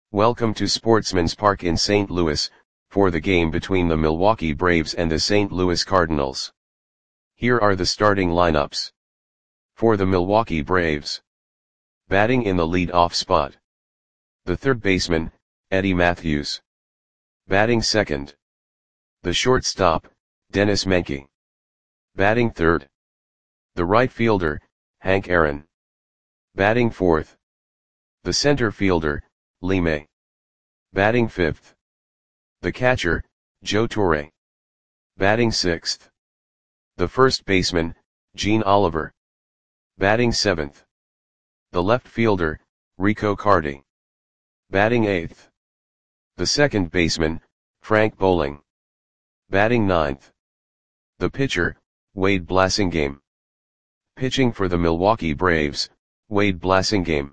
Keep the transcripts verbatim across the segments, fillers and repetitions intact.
Welcome to Sportsman's Park in Saint Louis, for the game between the Milwaukee Braves and the Saint Louis Cardinals. Here are the starting lineups. For the Milwaukee Braves. Batting in the lead-off spot. The third baseman, Eddie Mathews. Batting second. The shortstop, Denis Menke. Batting third. The right fielder, Hank Aaron. Batting fourth. The center fielder, Lee May. Batting fifth. The catcher, Joe Torre. Batting sixth. The first baseman, Gene Oliver. Batting seventh. The left fielder, Rico Carty. Batting eighth. The second baseman, Frank Bowling. Batting ninth. The pitcher, Wade Blassingame. Pitching for the Milwaukee Braves, Wade Blassingame.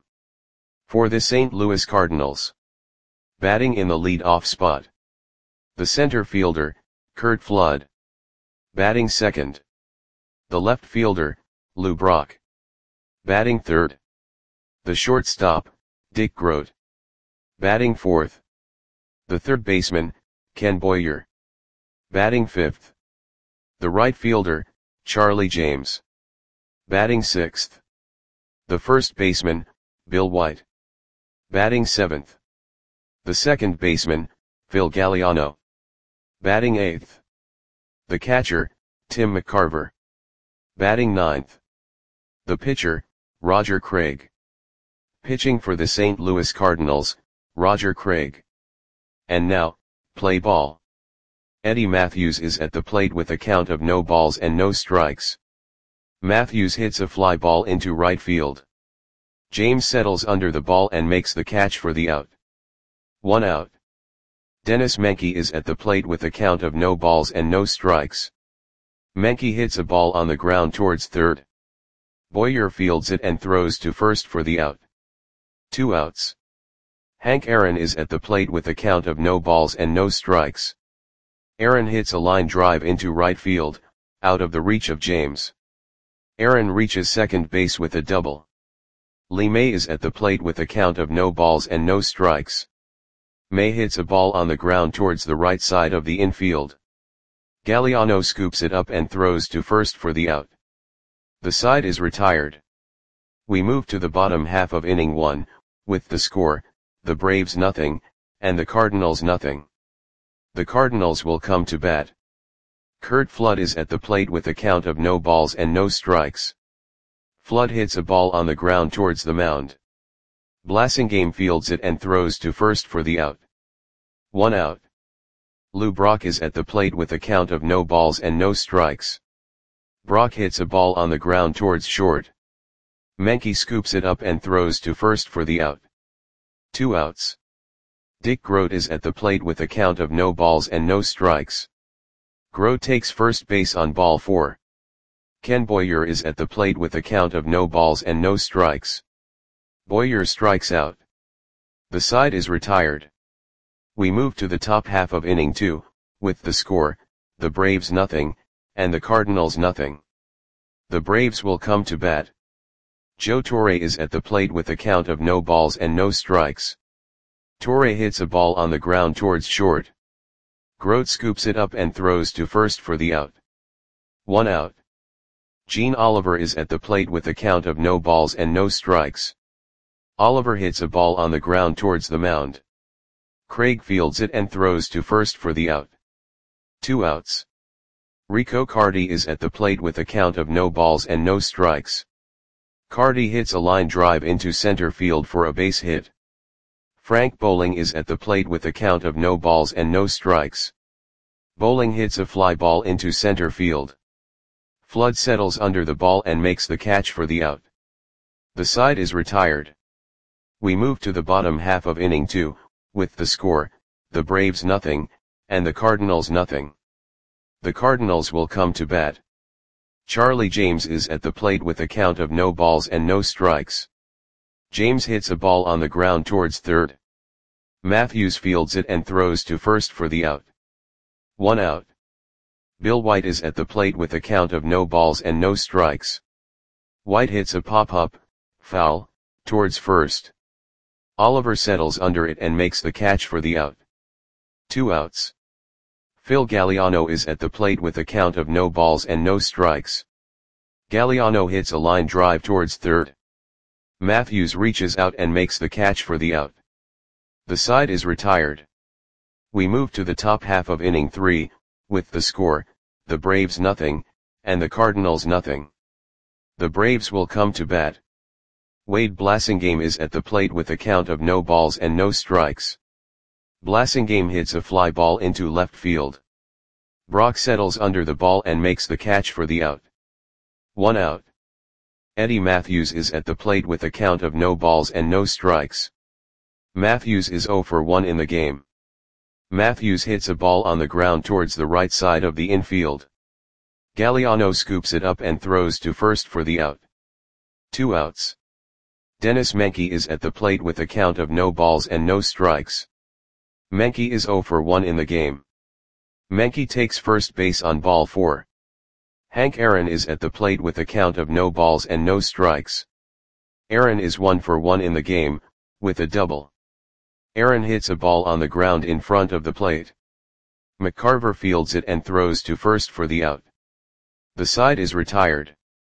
For the Saint Louis Cardinals. Batting in the lead-off spot. The center fielder, Curt Flood. Batting second. The left fielder, Lou Brock. Batting third. The shortstop, Dick Groat. Batting fourth. The third baseman, Ken Boyer. Batting fifth. The right fielder, Charlie James. Batting sixth. The first baseman, Bill White. Batting seventh. The second baseman, Phil Galliano. Batting eighth. The catcher, Tim McCarver. Batting ninth. The pitcher, Roger Craig. Pitching for the Saint Louis Cardinals, Roger Craig. And now, play ball. Eddie Mathews is at the plate with a count of no balls and no strikes. Mathews hits a fly ball into right field. James settles under the ball and makes the catch for the out. One out. Denis Menke is at the plate with a count of no balls and no strikes. Menke hits a ball on the ground towards third. Boyer fields it and throws to first for the out. Two outs. Hank Aaron is at the plate with a count of no balls and no strikes. Aaron hits a line drive into right field, out of the reach of James. Aaron reaches second base with a double. Lee May is at the plate with a count of no balls and no strikes. May hits a ball on the ground towards the right side of the infield. Galliano scoops it up and throws to first for the out. The side is retired. We move to the bottom half of inning one, with the score, the Braves nothing, and the Cardinals nothing. The Cardinals will come to bat. Curt Flood is at the plate with a count of no balls and no strikes. Flood hits a ball on the ground towards the mound. Blassingame fields it and throws to first for the out. One out. Lou Brock is at the plate with a count of no balls and no strikes. Brock hits a ball on the ground towards short. Menke scoops it up and throws to first for the out. Two outs. Dick Groat is at the plate with a count of no balls and no strikes. Groat takes first base on ball four. Ken Boyer is at the plate with a count of no balls and no strikes. Boyer strikes out. The side is retired. We move to the top half of inning two, with the score, the Braves nothing, and the Cardinals nothing. The Braves will come to bat. Joe Torre is at the plate with a count of no balls and no strikes. Torre hits a ball on the ground towards short. Groat scoops it up and throws to first for the out. One out. Gene Oliver is at the plate with a count of no balls and no strikes. Oliver hits a ball on the ground towards the mound. Craig fields it and throws to first for the out. Two outs. Rico Carty is at the plate with a count of no balls and no strikes. Carty hits a line drive into center field for a base hit. Frank Bowling is at the plate with a count of no balls and no strikes. Bowling hits a fly ball into center field. Flood settles under the ball and makes the catch for the out. The side is retired. We move to the bottom half of inning two, with the score, the Braves nothing, and the Cardinals nothing. The Cardinals will come to bat. Charlie James is at the plate with a count of no balls and no strikes. James hits a ball on the ground towards third. Mathews fields it and throws to first for the out. One out. Bill White is at the plate with a count of no balls and no strikes. White hits a pop-up, foul, towards first. Oliver settles under it and makes the catch for the out. Two outs. Phil Galliano is at the plate with a count of no balls and no strikes. Galliano hits a line drive towards third. Matthews reaches out and makes the catch for the out. The side is retired. We move to the top half of inning three, with the score, the Braves nothing, and the Cardinals nothing. The Braves will come to bat. Wade Blasingame is at the plate with a count of no balls and no strikes. Blasingame hits a fly ball into left field. Brock settles under the ball and makes the catch for the out. One out. Eddie Matthews is at the plate with a count of no balls and no strikes. Matthews is oh for one in the game. Matthews hits a ball on the ground towards the right side of the infield. Galliano scoops it up and throws to first for the out. Two outs. Dennis Menke is at the plate with a count of no balls and no strikes. Menke is oh for one in the game. Menke takes first base on ball four. Hank Aaron is at the plate with a count of no balls and no strikes. Aaron is one for one in the game, with a double. Aaron hits a ball on the ground in front of the plate. McCarver fields it and throws to first for the out. The side is retired.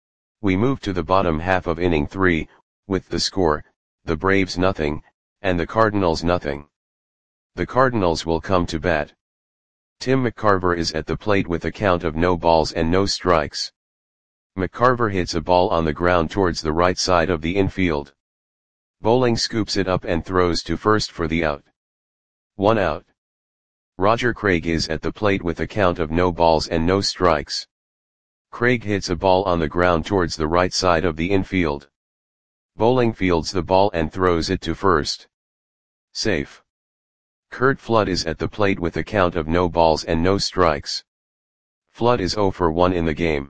We move to the bottom half of inning three, with the score, the Braves nothing, and the Cardinals nothing. The Cardinals will come to bat. Tim McCarver is at the plate with a count of no balls and no strikes. McCarver hits a ball on the ground towards the right side of the infield. Bowling scoops it up and throws to first for the out. One out. Roger Craig is at the plate with a count of no balls and no strikes. Craig hits a ball on the ground towards the right side of the infield. Bowling fields the ball and throws it to first. Safe. Curt Flood is at the plate with a count of no balls and no strikes. Flood is oh for one in the game.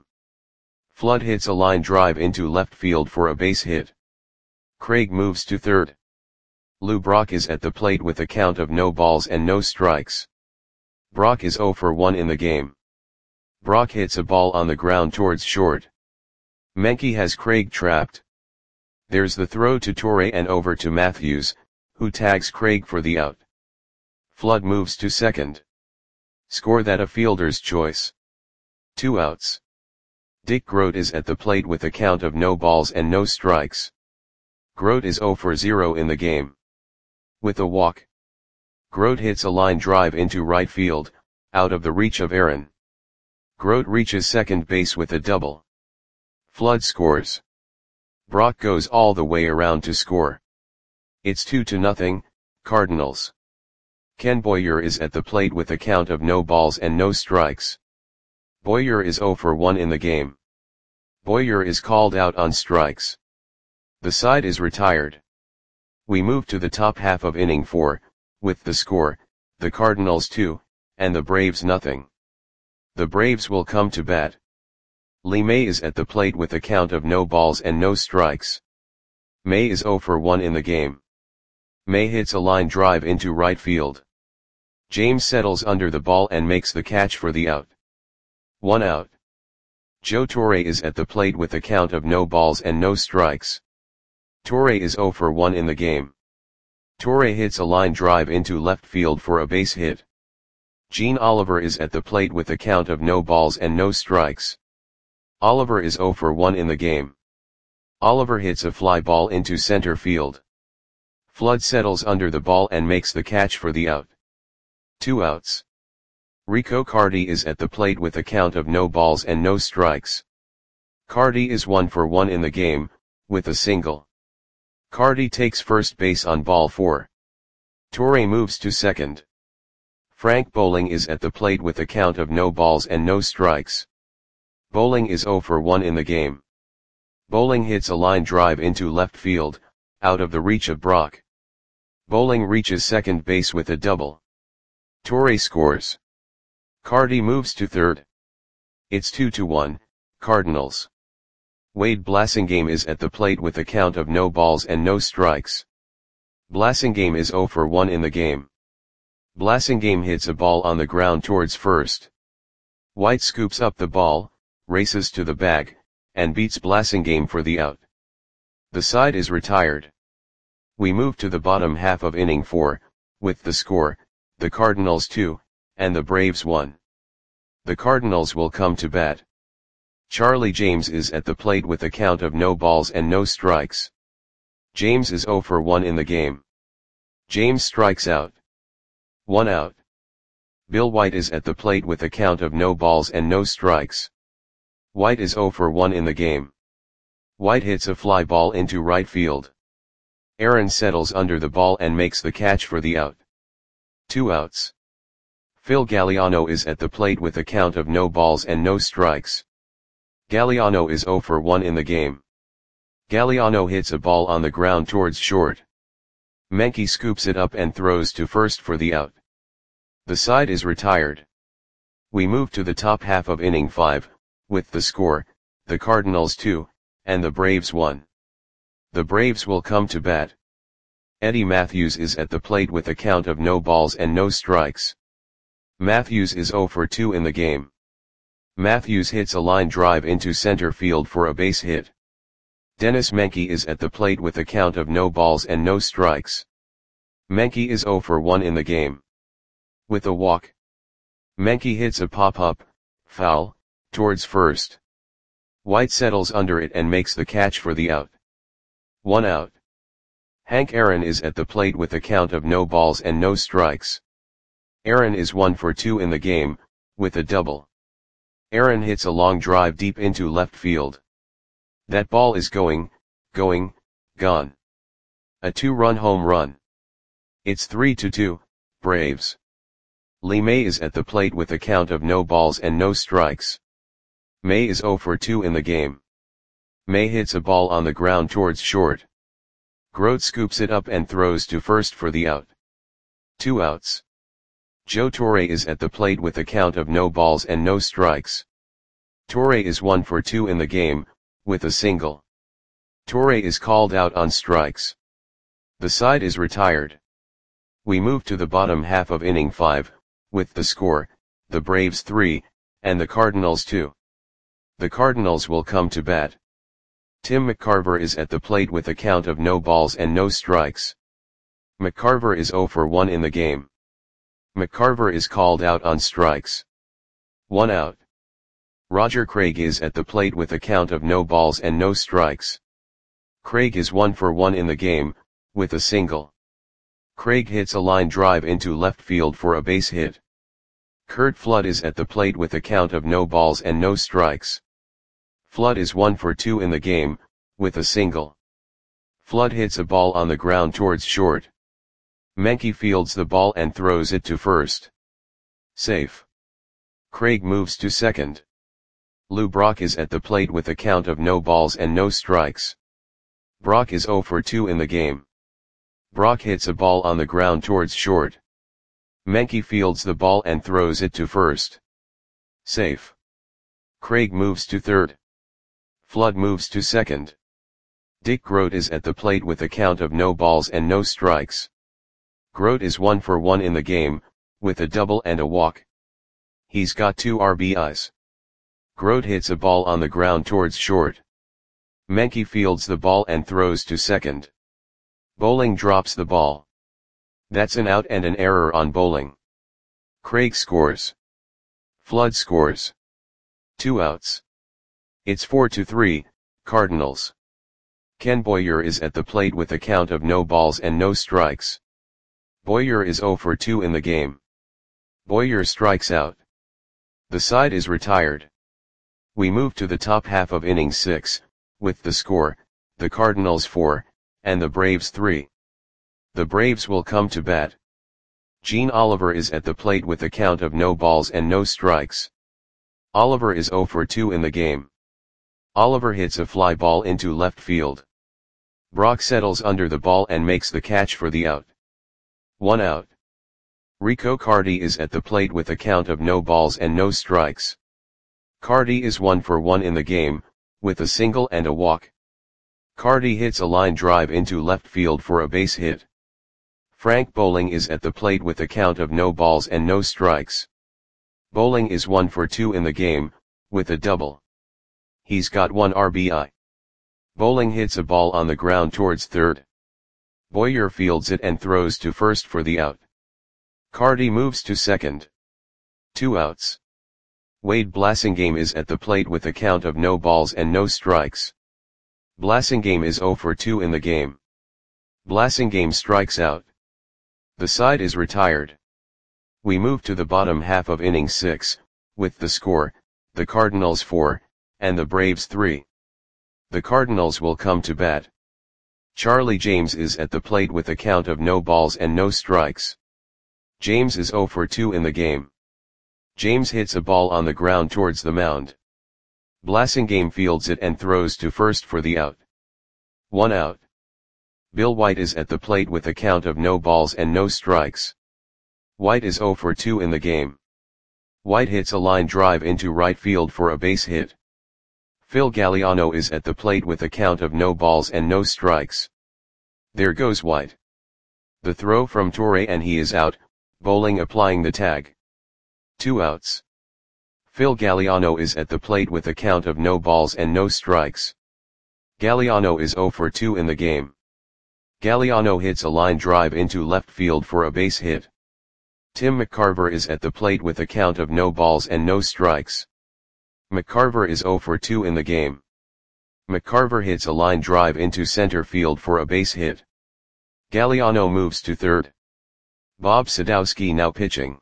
Flood hits a line drive into left field for a base hit. Craig moves to third. Lou Brock is at the plate with a count of no balls and no strikes. Brock is oh for one in the game. Brock hits a ball on the ground towards short. Menke has Craig trapped. There's the throw to Torre and over to Matthews, who tags Craig for the out. Flood moves to second. Score that a fielder's choice. Two outs. Dick Groat is at the plate with a count of no balls and no strikes. Groat is oh for zero in the game. With a walk. Groat hits a line drive into right field, out of the reach of Aaron. Groat reaches second base with a double. Flood scores. Brock goes all the way around to score. It's two to nothing, Cardinals. Ken Boyer is at the plate with a count of no balls and no strikes. Boyer is oh for one in the game. Boyer is called out on strikes. The side is retired. We move to the top half of inning four, with the score, the Cardinals two, and the Braves nothing. The Braves will come to bat. Lee May is at the plate with a count of no balls and no strikes. May is oh for one in the game. May hits a line drive into right field. James settles under the ball and makes the catch for the out. One out. Joe Torre is at the plate with a count of no balls and no strikes. Torre is oh for one in the game. Torre hits a line drive into left field for a base hit. Gene Oliver is at the plate with a count of no balls and no strikes. Oliver is oh for one in the game. Oliver hits a fly ball into center field. Flood settles under the ball and makes the catch for the out. Two outs. Rico Carty is at the plate with a count of no balls and no strikes. Carty is one for one in the game, with a single. Carty takes first base on ball four. Torre moves to second. Frank Bowling is at the plate with a count of no balls and no strikes. Bowling is oh for one in the game. Bowling hits a line drive into left field, out of the reach of Brock. Bowling reaches second base with a double. Torre scores. Carty moves to third. It's two to one, Cardinals. Wade Blasingame is at the plate with a count of no balls and no strikes. Blasingame is oh for one in the game. Blasingame hits a ball on the ground towards first. White scoops up the ball, races to the bag, and beats Blasingame for the out. The side is retired. We move to the bottom half of inning four, with the score, the Cardinals two, and the Braves one. The Cardinals will come to bat. Charlie James is at the plate with a count of no balls and no strikes. James is oh for one in the game. James strikes out. One out. Bill White is at the plate with a count of no balls and no strikes. White is oh for one in the game. White hits a fly ball into right field. Aaron settles under the ball and makes the catch for the out. Two outs. Phil Galliano is at the plate with a count of no balls and no strikes. Galliano is oh for one in the game. Galliano hits a ball on the ground towards short. Menke scoops it up and throws to first for the out. The side is retired. We move to the top half of inning five, with the score, the Cardinals two, and the Braves one. The Braves will come to bat. Eddie Matthews is at the plate with a count of no balls and no strikes. Matthews is oh for two in the game. Matthews hits a line drive into center field for a base hit. Dennis Menke is at the plate with a count of no balls and no strikes. Menke is oh for one in the game. With a walk. Menke hits a pop-up, foul, towards first. White settles under it and makes the catch for the out. One out. Hank Aaron is at the plate with a count of no balls and no strikes. Aaron is one for two in the game, with a double. Aaron hits a long drive deep into left field. That ball is going, going, gone. A two-run home run. It's three to two, Braves. Lee May is at the plate with a count of no balls and no strikes. May is oh for two in the game. May hits a ball on the ground towards short. Grote scoops it up and throws to first for the out. Two outs. Joe Torre is at the plate with a count of no balls and no strikes. Torre is one for two in the game, with a single. Torre is called out on strikes. The side is retired. We move to the bottom half of inning five, with the score, the Braves three, and the Cardinals two. The Cardinals will come to bat. Tim McCarver is at the plate with a count of no balls and no strikes. McCarver is oh for one in the game. McCarver is called out on strikes. One out. Roger Craig is at the plate with a count of no balls and no strikes. Craig is one for one in the game, with a single. Craig hits a line drive into left field for a base hit. Curt Flood is at the plate with a count of no balls and no strikes. Flood is one for two in the game, with a single. Flood hits a ball on the ground towards short. Menke fields the ball and throws it to first. Safe. Craig moves to second. Lou Brock is at the plate with a count of no balls and no strikes. Brock is oh for two in the game. Brock hits a ball on the ground towards short. Menke fields the ball and throws it to first. Safe. Craig moves to third. Flood moves to second. Dick Grote is at the plate with a count of no balls and no strikes. Grote is one for one in the game, with a double and a walk. He's got two R B Is. Grote hits a ball on the ground towards short. Menke fields the ball and throws to second. Bowling drops the ball. That's an out and an error on Bowling. Craig scores. Flood scores. Two outs. It's four to three, Cardinals. Ken Boyer is at the plate with a count of no balls and no strikes. Boyer is oh for two in the game. Boyer strikes out. The side is retired. We move to the top half of inning six, with the score, the Cardinals four, and the Braves three. The Braves will come to bat. Gene Oliver is at the plate with a count of no balls and no strikes. Oliver is oh for two in the game. Oliver hits a fly ball into left field. Brock settles under the ball and makes the catch for the out. One out. Rico Carty is at the plate with a count of no balls and no strikes. Carty is one for one in the game, with a single and a walk. Carty hits a line drive into left field for a base hit. Frank Bowling is at the plate with a count of no balls and no strikes. Bowling is one for two in the game, with a double. He's got one R B I. Bowling hits a ball on the ground towards third. Boyer fields it and throws to first for the out. Carty moves to second. Two outs. Wade Blassingame is at the plate with a count of no balls and no strikes. Blassingame is oh for two in the game. Blassingame strikes out. The side is retired. We move to the bottom half of inning six, with the score, the Cardinals four, and the Braves three. The Cardinals will come to bat. Charlie James is at the plate with a count of no balls and no strikes. James is oh for two in the game. James hits a ball on the ground towards the mound. Blassingame fields it and throws to first for the out. One out. Bill White is at the plate with a count of no balls and no strikes. White is oh for two in the game. White hits a line drive into right field for a base hit. Phil Galliano is at the plate with a count of no balls and no strikes. There goes White. The throw from Torre and he is out, Bowling applying the tag. Two outs. Phil Galliano is at the plate with a count of no balls and no strikes. Galliano is oh for two in the game. Galliano hits a line drive into left field for a base hit. Tim McCarver is at the plate with a count of no balls and no strikes. McCarver is oh for two in the game. McCarver hits a line drive into center field for a base hit. Galliano moves to third. Bob Sadowski now pitching.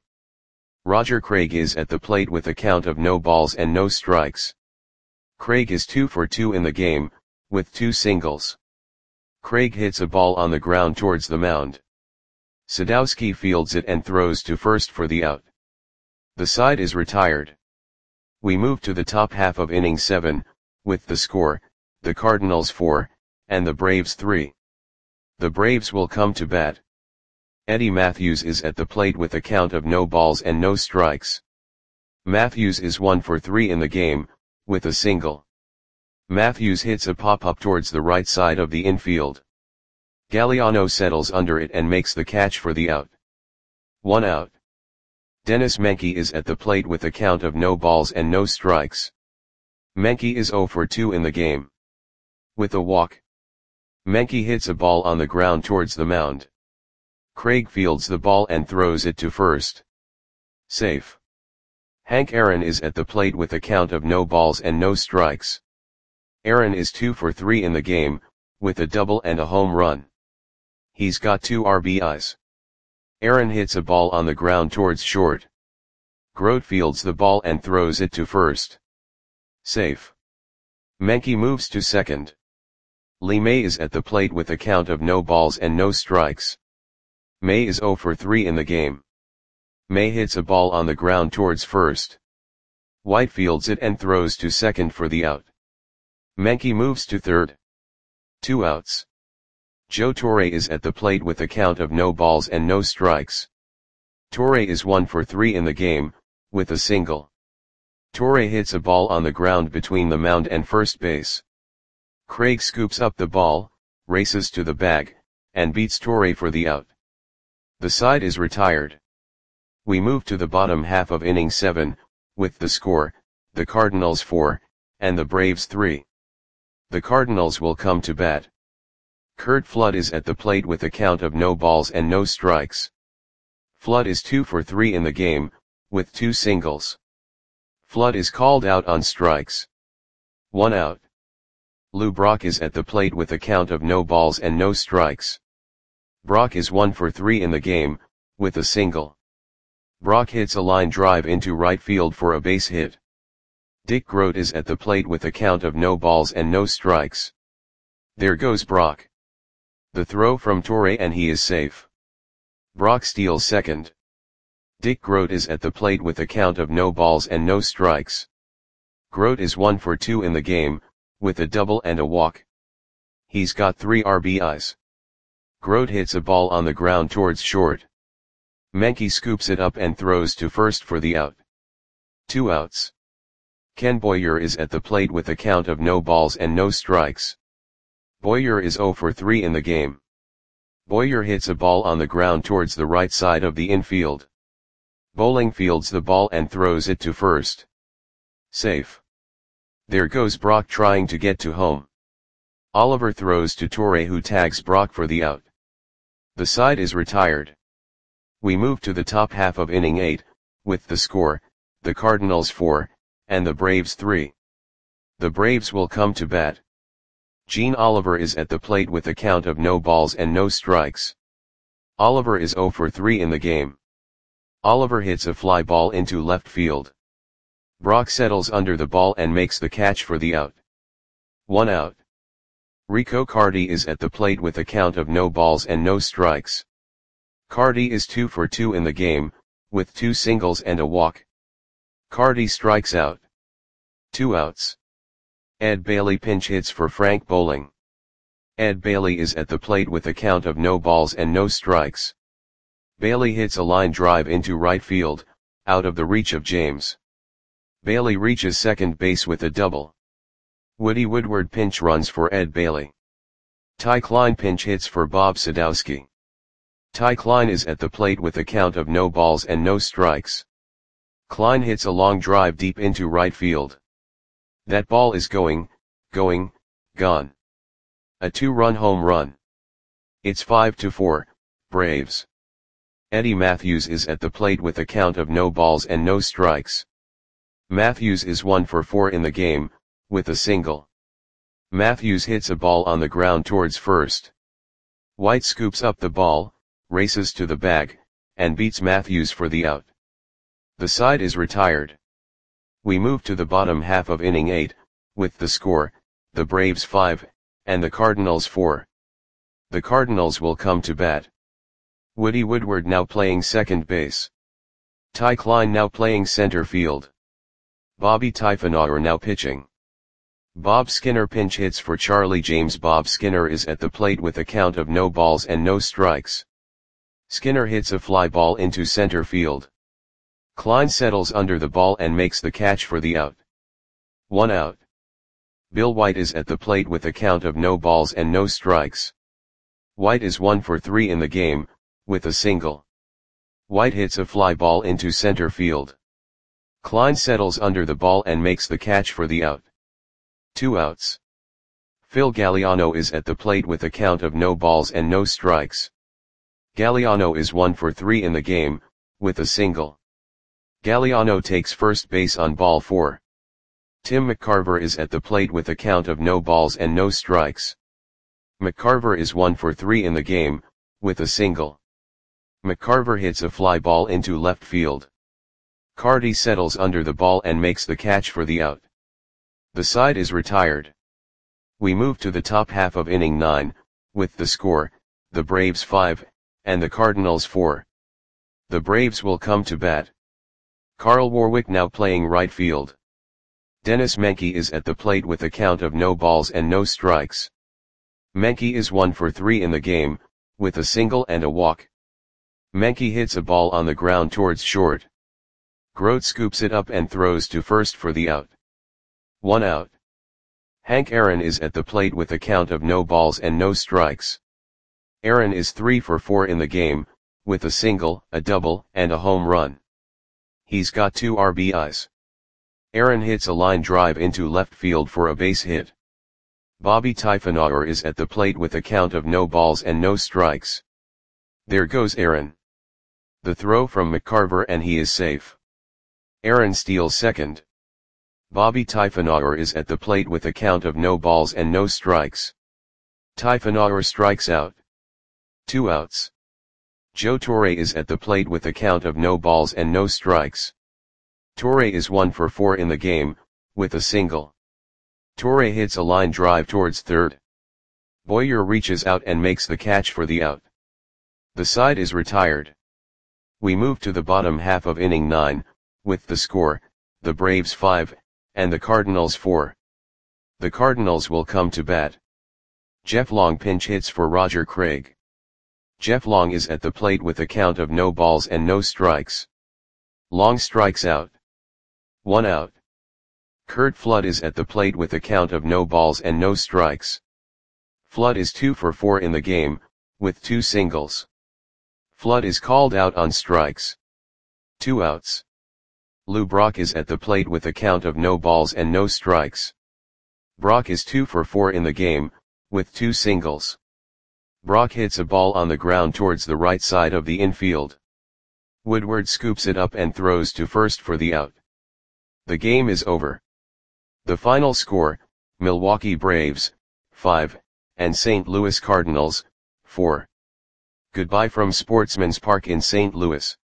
Roger Craig is at the plate with a count of no balls and no strikes. Craig is two for two in the game, with two singles. Craig hits a ball on the ground towards the mound. Sadowski fields it and throws to first for the out. The side is retired. We move to the top half of inning seven, with the score, the Cardinals four, and the Braves three. The Braves will come to bat. Eddie Matthews is at the plate with a count of no balls and no strikes. Matthews is one for three in the game, with a single. Matthews hits a pop-up towards the right side of the infield. Galliano settles under it and makes the catch for the out. One out. Dennis Menke is at the plate with a count of no balls and no strikes. Menke is oh for two in the game. With a walk. Menke hits a ball on the ground towards the mound. Craig fields the ball and throws it to first. Safe. Hank Aaron is at the plate with a count of no balls and no strikes. Aaron is two for three in the game, with a double and a home run. He's got two R B Is. Aaron hits a ball on the ground towards short. Grote fields the ball and throws it to first. Safe. Menke moves to second. Lee May is at the plate with a count of no balls and no strikes. May is oh for three in the game. May hits a ball on the ground towards first. White fields it and throws to second for the out. Menke moves to third. Two outs. Joe Torre is at the plate with a count of no balls and no strikes. Torre is one for three in the game, with a single. Torre hits a ball on the ground between the mound and first base. Craig scoops up the ball, races to the bag, and beats Torre for the out. The side is retired. We move to the bottom half of inning seven, with the score, the Cardinals four, and the Braves three. The Cardinals will come to bat. Curt Flood is at the plate with a count of no balls and no strikes. Flood is two for three in the game, with two singles. Flood is called out on strikes. One out. Lou Brock is at the plate with a count of no balls and no strikes. Brock is one for three in the game, with a single. Brock hits a line drive into right field for a base hit. Dick Grote is at the plate with a count of no balls and no strikes. There goes Brock. The throw from Torre and he is safe. Brock steals second. Dick Grote is at the plate with a count of no balls and no strikes. Grote is one for two in the game, with a double and a walk. He's got three R B Is. Grote hits a ball on the ground towards short. Menke scoops it up and throws to first for the out. Two outs. Ken Boyer is at the plate with a count of no balls and no strikes. Boyer is oh for three in the game. Boyer hits a ball on the ground towards the right side of the infield. Bowling fields the ball and throws it to first. Safe. There goes Brock trying to get to home. Oliver throws to Torre who tags Brock for the out. The side is retired. We move to the top half of inning eight, with the score, the Cardinals four, and the Braves three. The Braves will come to bat. Gene Oliver is at the plate with a count of no balls and no strikes. Oliver is zero for three in the game. Oliver hits a fly ball into left field. Brock settles under the ball and makes the catch for the out. One out. Rico Carty is at the plate with a count of no balls and no strikes. Carty is two for two in the game, with two singles and a walk. Carty strikes out. Two outs. Ed Bailey pinch hits for Frank Bowling. Ed Bailey is at the plate with a count of no balls and no strikes. Bailey hits a line drive into right field, out of the reach of James. Bailey reaches second base with a double. Woody Woodward pinch runs for Ed Bailey. Ty Klein pinch hits for Bob Sadowski. Ty Klein is at the plate with a count of no balls and no strikes. Klein hits a long drive deep into right field. That ball is going, going, gone. A two-run home run. It's five to four, Braves. Eddie Matthews is at the plate with a count of no balls and no strikes. Matthews is one for four in the game, with a single. Matthews hits a ball on the ground towards first. White scoops up the ball, races to the bag, and beats Matthews for the out. The side is retired. We move to the bottom half of inning eight, with the score, the Braves five, and the Cardinals four. The Cardinals will come to bat. Woody Woodward now playing second base. Ty Klein now playing center field. Bobby Typhonauer now pitching. Bob Skinner pinch hits for Charlie James. Bob Skinner is at the plate with a count of no balls and no strikes. Skinner hits a fly ball into center field. Klein settles under the ball and makes the catch for the out. One out. Bill White is at the plate with a count of no balls and no strikes. White is one for three in the game, with a single. White hits a fly ball into center field. Klein settles under the ball and makes the catch for the out. Two outs. Phil Galliano is at the plate with a count of no balls and no strikes. Galliano is one for three in the game, with a single. Galliano takes first base on ball four. Tim McCarver is at the plate with a count of no balls and no strikes. McCarver is one for three in the game, with a single. McCarver hits a fly ball into left field. Carty settles under the ball and makes the catch for the out. The side is retired. We move to the top half of inning nine, with the score, the Braves five, and the Cardinals four. The Braves will come to bat. Carl Warwick now playing right field. Dennis Menke is at the plate with a count of no balls and no strikes. Menke is one for three in the game, with a single and a walk. Menke hits a ball on the ground towards short. Grote scoops it up and throws to first for the out. One out. Hank Aaron is at the plate with a count of no balls and no strikes. Aaron is three for four in the game, with a single, a double, and a home run. He's got two R B Is. Aaron hits a line drive into left field for a base hit. Bobby Typhonauer is at the plate with a count of no balls and no strikes. There goes Aaron. The throw from McCarver and he is safe. Aaron steals second. Bobby Typhonauer is at the plate with a count of no balls and no strikes. Typhonauer strikes out. Two outs. Joe Torre is at the plate with a count of no balls and no strikes. Torre is one for four in the game, with a single. Torre hits a line drive towards third. Boyer reaches out and makes the catch for the out. The side is retired. We move to the bottom half of inning nine, with the score, the Braves five, and the Cardinals four. The Cardinals will come to bat. Jeff Long pinch hits for Roger Craig. Jeff Long is at the plate with a count of no balls and no strikes. Long strikes out. One out. Curt Flood is at the plate with a count of no balls and no strikes. Flood is two for four in the game, with two singles. Flood is called out on strikes. Two outs. Lou Brock is at the plate with a count of no balls and no strikes. Brock is two for four in the game, with two singles. Brock hits a ball on the ground towards the right side of the infield. Woodward scoops it up and throws to first for the out. The game is over. The final score, Milwaukee Braves, five, and Saint Louis Cardinals, four. Goodbye from Sportsman's Park in Saint Louis.